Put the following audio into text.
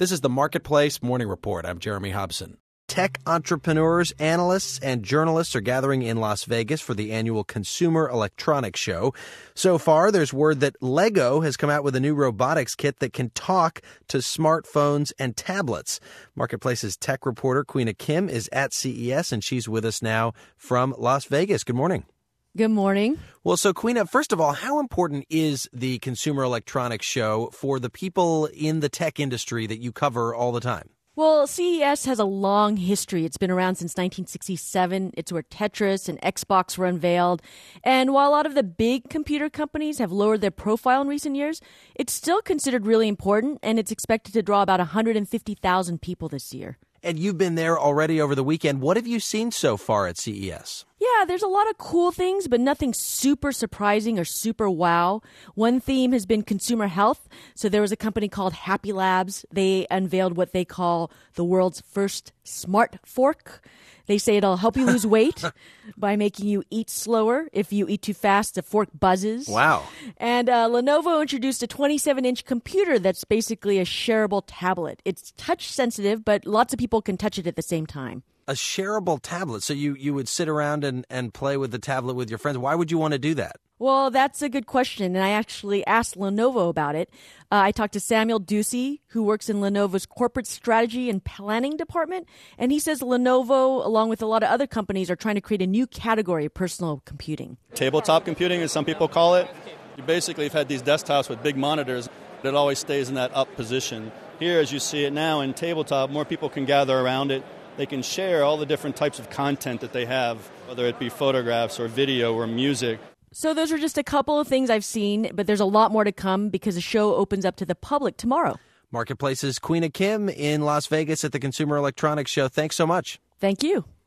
This is the Marketplace Morning Report. I'm Jeremy Hobson. Tech entrepreneurs, analysts, and journalists are gathering in Las Vegas for the annual Consumer Electronics Show. So far, there's word that Lego has come out with a new robotics kit that can talk to smartphones and tablets. Marketplace's tech reporter, Queena Kim, is at CES, and she's with us now from Las Vegas. Good morning. Good morning. Well, so Queena, first of all, how important is the Consumer Electronics Show for the people in the tech industry that you cover all the time? Well, CES has a long history. It's been around since 1967. It's where Tetris and Xbox were unveiled. And while a lot of the big computer companies have lowered their profile in recent years, it's still considered really important, and it's expected to draw about 150,000 people this year. And you've been there already over the weekend. What have you seen so far at CES? Yeah, there's a lot of cool things, but nothing super surprising or super wow. One theme has been consumer health. So there was a company called Happy Labs. They unveiled what they call the world's first smart fork. They say it'll help you lose weight by making you eat slower. If you eat too fast, the fork buzzes. Wow. And Lenovo introduced a 27-inch computer that's basically a shareable tablet. It's touch sensitive, but lots of people can touch it at the same time. A shareable tablet. So you would sit around and play with the tablet with your friends. Why would you want to do that? Well, that's a good question, and I actually asked Lenovo about it. I talked to Samuel Ducey, who works in Lenovo's corporate strategy and planning department, and he says Lenovo, along with a lot of other companies, are trying to create a new category of personal computing. Tabletop computing, as some people call it. You basically have had these desktops with big monitors that always stays in that up position. Here, as you see it now in tabletop, more people can gather around it. They can share all the different types of content that they have, whether it be photographs or video or music. So those are just a couple of things I've seen, but there's a lot more to come because the show opens up to the public tomorrow. Marketplace's Queena Kim in Las Vegas at the Consumer Electronics Show. Thanks so much. Thank you.